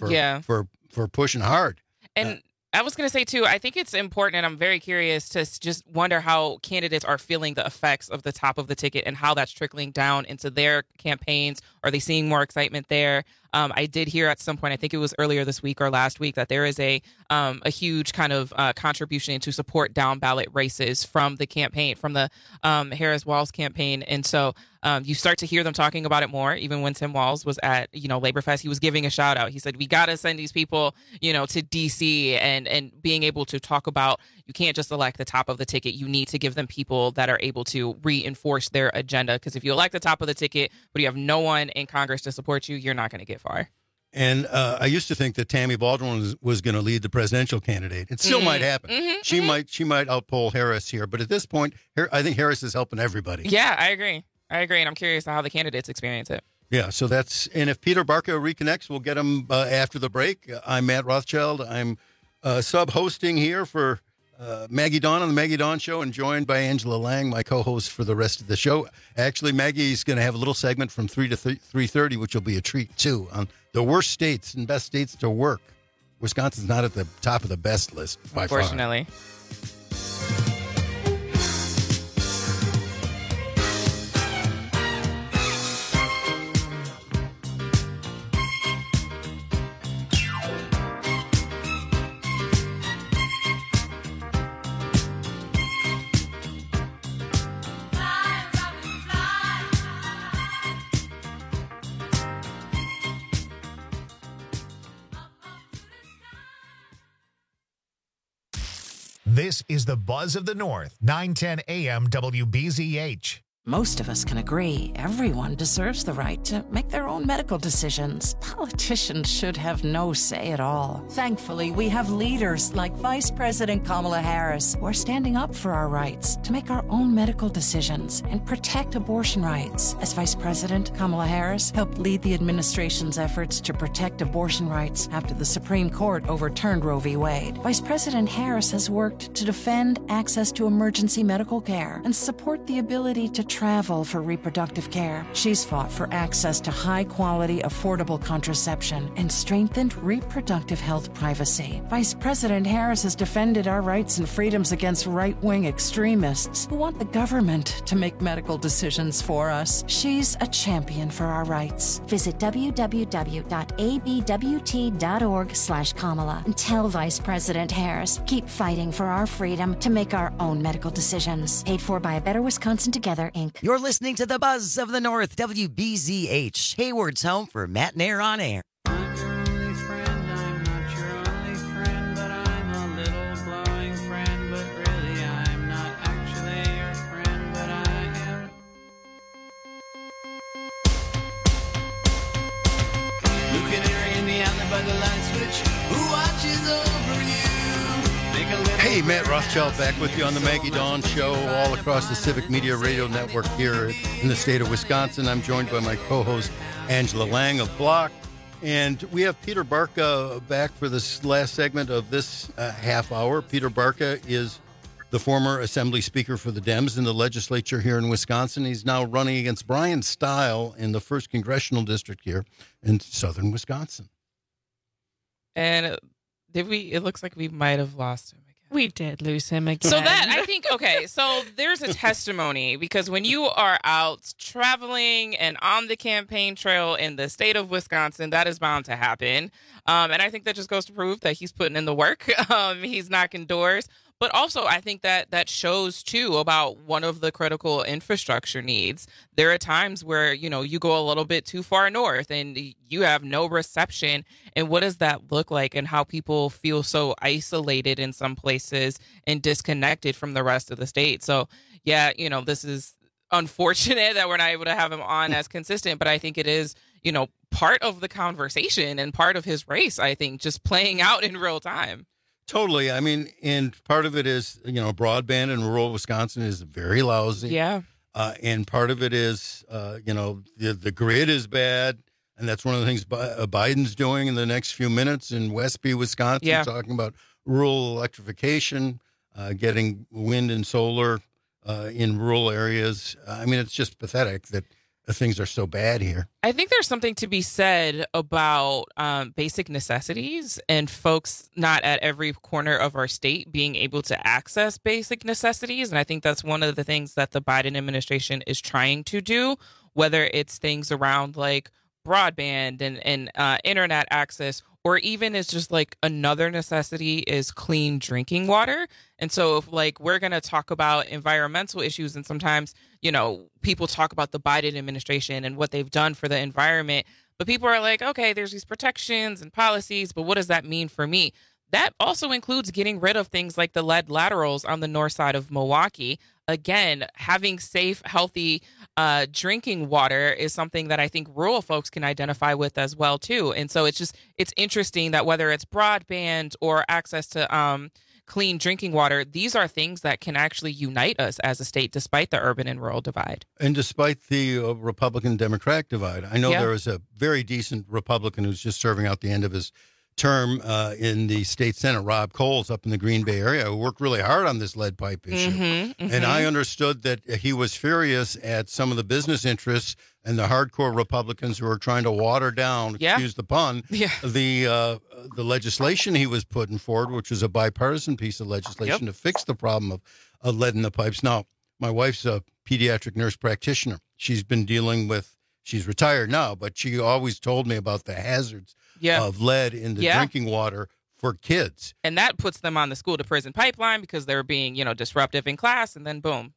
for pushing hard. And I was going to say, too, I think it's important, and I'm very curious to just wonder how candidates are feeling the effects of the top of the ticket and how that's trickling down into their campaigns. Are they seeing more excitement there? I did hear at some point, I think it was earlier this week or last week, that there is a huge kind of contribution to support down ballot races from the campaign, from the Harris Walz campaign. And so you start to hear them talking about it more. Even when Tim Walz was at, Labor Fest, he was giving a shout out. He said, we got to send these people, to D.C. and being able to talk about, you can't just elect the top of the ticket. You need to give them people that are able to reinforce their agenda. Because if you elect the top of the ticket, but you have no one in Congress to support you, you're not going to get far. And I used to think that Tammy Baldwin was going to lead the presidential candidate. It still might happen. She might outpoll Harris here. But at this point, I think Harris is helping everybody. Yeah, I agree. And I'm curious how the candidates experience it. Yeah, so and if Peter Barca reconnects, we'll get him after the break. I'm Matt Rothschild. I'm sub-hosting here for Maggie Dawn on the Maggie Dawn Show, and joined by Angela Lang, my co-host for the rest of the show. Actually, Maggie's going to have a little segment from 3 to 3:30, which will be a treat, too, on the worst states and best states to work. Wisconsin's not at the top of the best list, by far. Unfortunately. This is the Buzz of the North, 910 AM WBZH. Most of us can agree everyone deserves the right to make their own medical decisions. Politicians should have no say at all. Thankfully, we have leaders like Vice President Kamala Harris who are standing up for our rights to make our own medical decisions and protect abortion rights. As Vice President, Kamala Harris helped lead the administration's efforts to protect abortion rights after the Supreme Court overturned Roe v. Wade. Vice President Harris has worked to defend access to emergency medical care and support the ability to travel for reproductive care. She's fought for access to high-quality, affordable contraception and strengthened reproductive health privacy. Vice President Harris has defended our rights and freedoms against right-wing extremists who want the government to make medical decisions for us. She's a champion for our rights. Visit www.abwt.org/Kamala and tell Vice President Harris, keep fighting for our freedom to make our own medical decisions. Paid for by Better Wisconsin Together, Inc. You're listening to the Buzz of the North, WBZH, Hayward's home for Matt and Air on Air. Hey, Matt Rothschild back with you on the Maggie Dawn Show all across the Civic Media Radio Network here in the state of Wisconsin. I'm joined by my co-host, Angela Lang of Block. And we have Peter Barca back for this last segment of this half hour. Peter Barca is the former Assembly Speaker for the Dems in the legislature here in Wisconsin. He's now running against Brian Stile in the 1st Congressional District here in southern Wisconsin. And it looks like we might have lost him. We did lose him again. So that, I think, okay, so there's a testimony because when you are out traveling and on the campaign trail in the state of Wisconsin, that is bound to happen. And I think that just goes to prove that he's putting in the work. He's knocking doors. But also, I think that shows, too, about one of the critical infrastructure needs. There are times where, you go a little bit too far north and you have no reception. And what does that look like and how people feel so isolated in some places and disconnected from the rest of the state? So, yeah, this is unfortunate that we're not able to have him on as consistent. But I think it is, part of the conversation and part of his race, I think, just playing out in real time. Totally. I mean, and part of it is, broadband in rural Wisconsin is very lousy. Yeah. And part of it is, the grid is bad. And that's one of the things Biden's doing in the next few minutes in Westby, Wisconsin, talking about rural electrification, getting wind and solar in rural areas. I mean, it's just pathetic that things are so bad here. I think there's something to be said about basic necessities and folks not at every corner of our state being able to access basic necessities. And I think that's one of the things that the Biden administration is trying to do, whether it's things around like broadband and internet access, or even it's just like another necessity is clean drinking water. And so if we're going to talk about environmental issues, and sometimes, people talk about the Biden administration and what they've done for the environment, but people are like, okay, there's these protections and policies, but what does that mean for me? That also includes getting rid of things like the lead laterals on the north side of Milwaukee. Again, having safe, healthy drinking water is something that I think rural folks can identify with as well, too. And so it's interesting that whether it's broadband or access to clean drinking water, these are things that can actually unite us as a state despite the urban and rural divide. And despite the Republican-Democratic divide. I know there is a very decent Republican who's just serving out the end of his term in the state Senate, Rob Coles, up in the Green Bay area, who worked really hard on this lead pipe issue. And I understood that he was furious at some of the business interests and the hardcore Republicans who are trying to water down, excuse the pun, the legislation he was putting forward, which was a bipartisan piece of legislation to fix the problem of lead in the pipes. Now, my wife's a pediatric nurse practitioner. She's been dealing with, she's retired now, but she always told me about the hazards of lead in the drinking water for kids. And that puts them on the school to prison pipeline because they're being, disruptive in class, and then boom,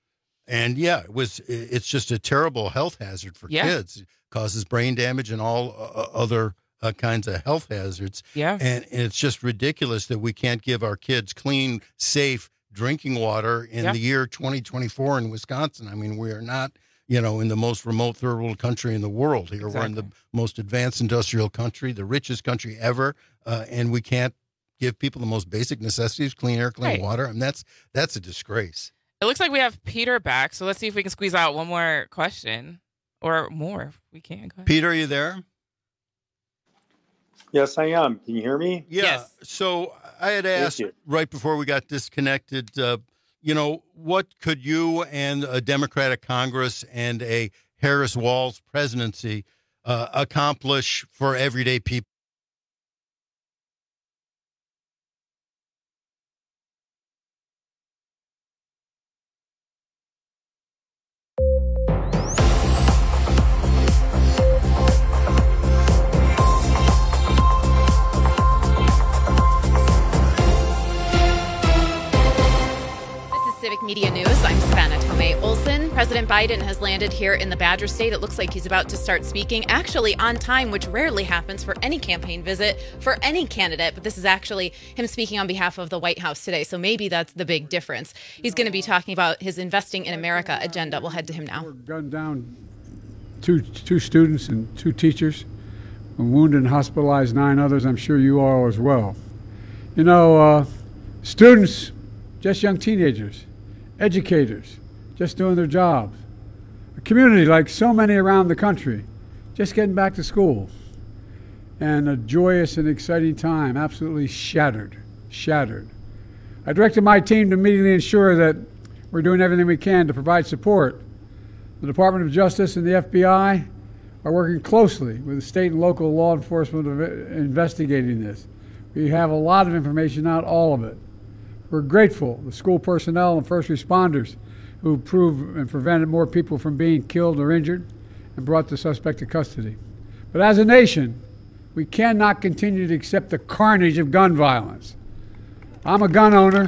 And it's just a terrible health hazard for kids. It causes brain damage and all other kinds of health hazards. Yeah. And it's just ridiculous that we can't give our kids clean, safe drinking water in the year 2024 in Wisconsin. I mean, we are not, in the most remote third world country in the world here. Exactly. We're in the most advanced industrial country, the richest country ever, and we can't give people the most basic necessities, clean air, clean water. I mean, that's a disgrace. It looks like we have Peter back, so let's see if we can squeeze out one more question or more if we can. Go ahead. Peter, are you there? Yes, I am. Can you hear me? Yeah. Yes. So I had asked right before we got disconnected, what could you and a Democratic Congress and a Harris-Walz presidency accomplish for everyday people? Civic Media News. I'm Savannah Tomei Olson. President Biden has landed here in the Badger State. It looks like he's about to start speaking, actually on time, which rarely happens for any campaign visit for any candidate. But this is actually him speaking on behalf of the White House today. So maybe that's the big difference. He's going to be talking about his Investing in America agenda. We'll head to him now. We're gunned down two students and 2 teachers, wounded and hospitalized 9 others. I'm sure you all as well. Students, just young teenagers. Educators, just doing their jobs. A community like so many around the country, just getting back to school. And a joyous and exciting time, absolutely shattered. I directed my team to immediately ensure that we're doing everything we can to provide support. The Department of Justice and the FBI are working closely with the state and local law enforcement investigating this. We have a lot of information, not all of it. We're grateful to school personnel and first responders who proved and prevented more people from being killed or injured and brought the suspect to custody. But as a nation, we cannot continue to accept the carnage of gun violence. I'm a gun owner.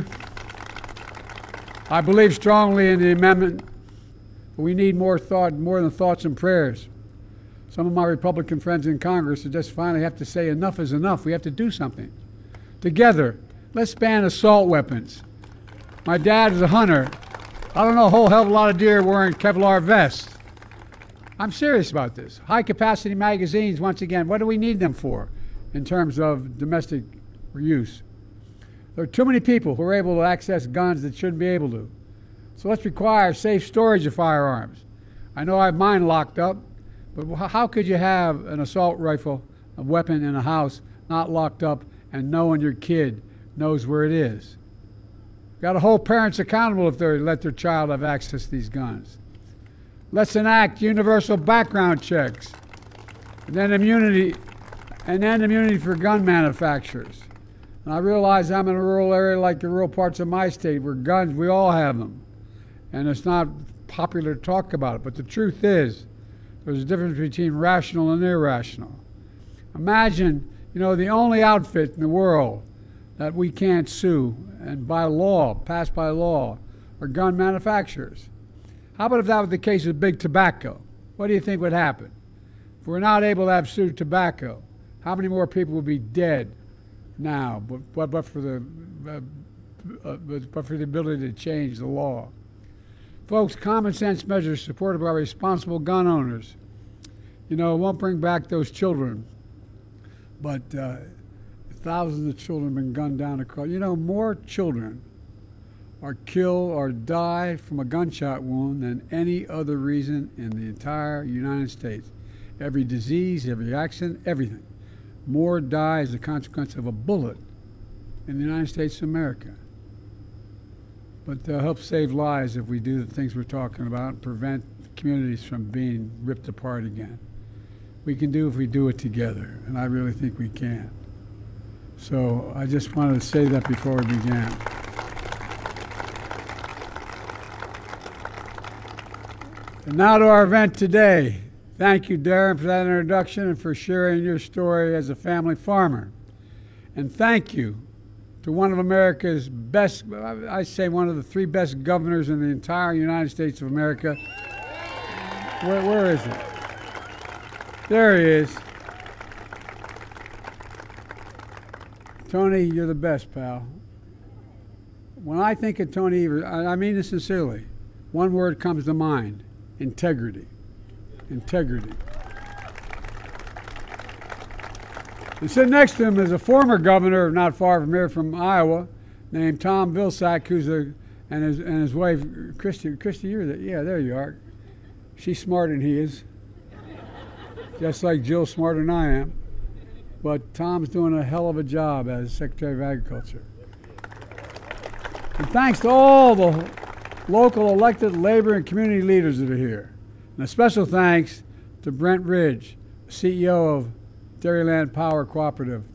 I believe strongly in the amendment, but we need more than thoughts and prayers. Some of my Republican friends in Congress just finally have to say enough is enough. We have to do something. Together, let's ban assault weapons. My dad is a hunter. I don't know a whole hell of a lot of deer wearing Kevlar vests. I'm serious about this. High-capacity magazines, once again, what do we need them for in terms of domestic use? There are too many people who are able to access guns that shouldn't be able to. So let's require safe storage of firearms. I know I have mine locked up, but how could you have an assault rifle, a weapon in a house, not locked up and knowing your kid knows where it is? Got to hold parents accountable if they let their child have access to these guns. Let's enact universal background checks, and then immunity for gun manufacturers. And I realize I'm in a rural area like the rural parts of my state where guns, we all have them. And it's not popular to talk about it, but the truth is there's a difference between rational and irrational. Imagine, the only outfit in the world that we can't sue and passed by law, are gun manufacturers. How about if that was the case with big tobacco? What do you think would happen? If we're not able to have sued tobacco, how many more people would be dead now, but for the ability to change the law? Folks, common sense measures supported by responsible gun owners, won't bring back those children, but thousands of children have been gunned down across. More children are killed or die from a gunshot wound than any other reason in the entire United States. Every disease, every accident, everything. More die as a consequence of a bullet in the United States of America. But they'll help save lives if we do the things we're talking about and prevent communities from being ripped apart again. We can do if we do it together, and I really think we can. So I just wanted to say that before we began. And now to our event today. Thank you, Darren, for that introduction and for sharing your story as a family farmer. And thank you to one of America's best, I say one of the 3 best governors in the entire United States of America. Where is it? There he is. Tony, you're the best, pal. when I think of Tony Evers, I mean this sincerely, one word comes to mind: integrity. Integrity. And sitting next to him is a former governor, not far from here, from Iowa, named Tom Vilsack, and his wife Christy. Christy, you're there. Yeah, there you are. She's smarter than he is, just like Jill's smarter than I am. But Tom's doing a hell of a job as Secretary of Agriculture. And thanks to all the local elected labor and community leaders that are here. And a special thanks to Brent Ridge, CEO of Dairyland Power Cooperative,